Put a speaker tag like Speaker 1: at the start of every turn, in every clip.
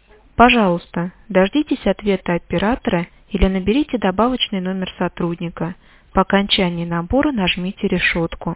Speaker 1: Пожалуйста, дождитесь ответа оператора или наберите добавочный номер сотрудника. По окончании набора нажмите решетку.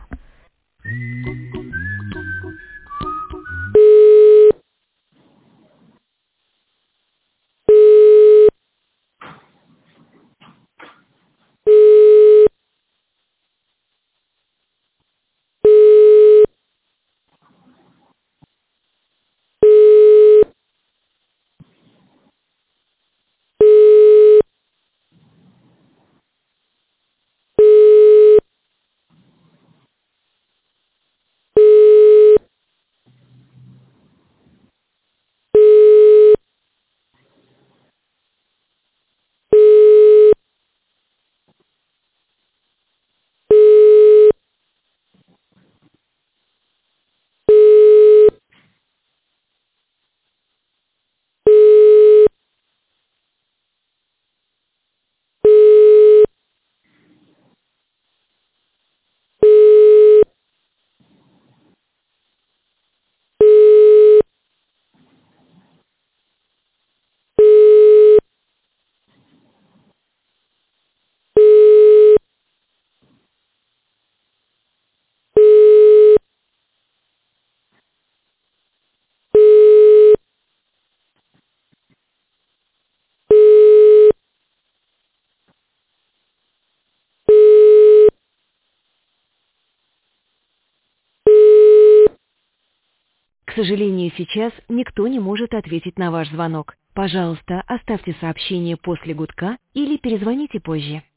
Speaker 2: К сожалению, сейчас никто не может ответить на ваш звонок. Пожалуйста, оставьте сообщение после гудка или перезвоните позже.